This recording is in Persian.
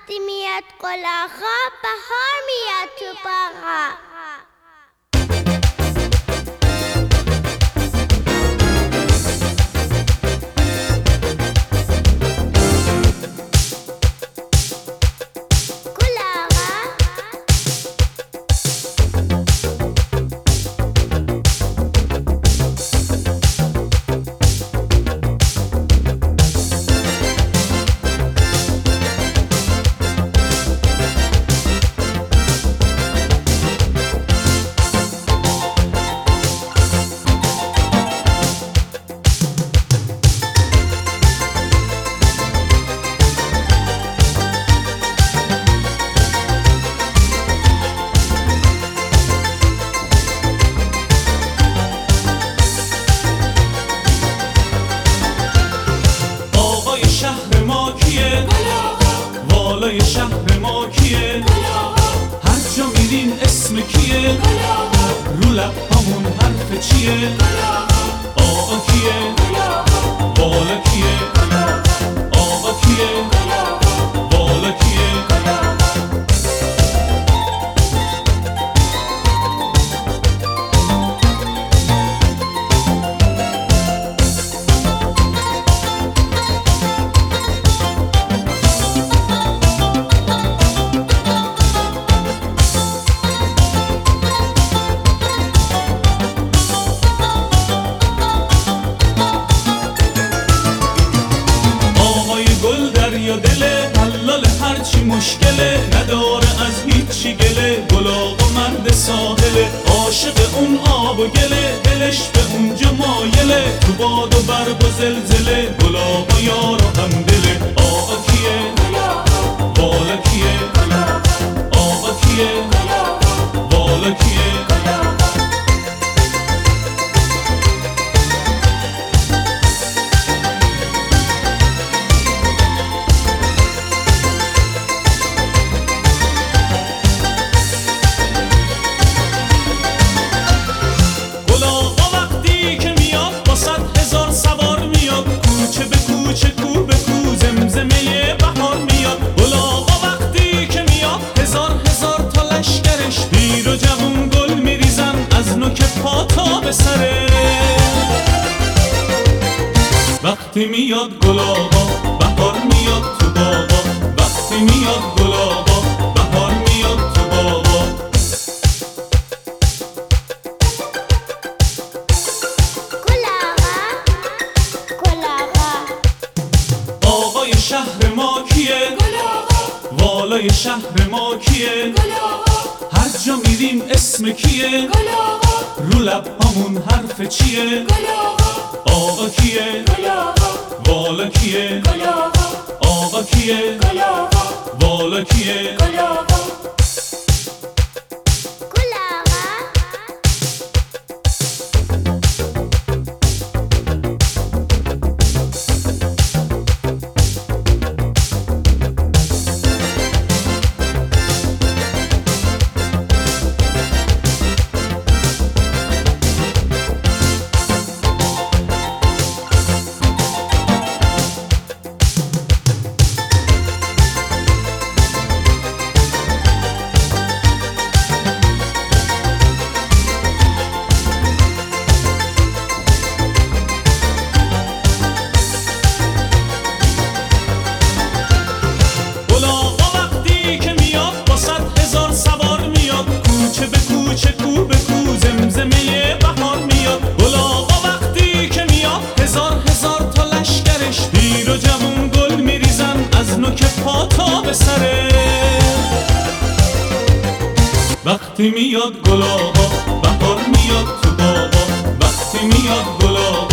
وقتی میاد گل آقا بهار میاد تو باغا. شهر ما کیه؟ والای شهر ما کیه؟ هر جا میریم اسم کیه؟ رو لب همون حرف چیه؟ آقا کیه؟ والا کیه؟ آقا کیه؟ والا کیه؟ یا دله حلال هرچی مشکله، نداره از هیچی گله، گل آقا مرد ساحله، عاشق اون آب و گله، دلش به اونجا مایله، تو باد و برق و زلزله، گل آقا یار و همدله. آقا کیه؟ والا کیه؟ آقا کیه؟ والا کیه؟ وقتی میاد گل آقا بهار میاد تو باغا، وقتی میاد گل آقا بهار میاد تو باغا. گل آقا، گل آقا. آقای شهر ما کیه؟ والای شهر ما کیه؟ هر جا میریم اسم کیه؟ رو لب همون حرف چیه؟ آقا کیه؟ والا کیه؟ آقا کیه؟ والا کیه؟ وقتی میاد گل آقا بهار میاد تو باغا، وقتی میاد گل آقا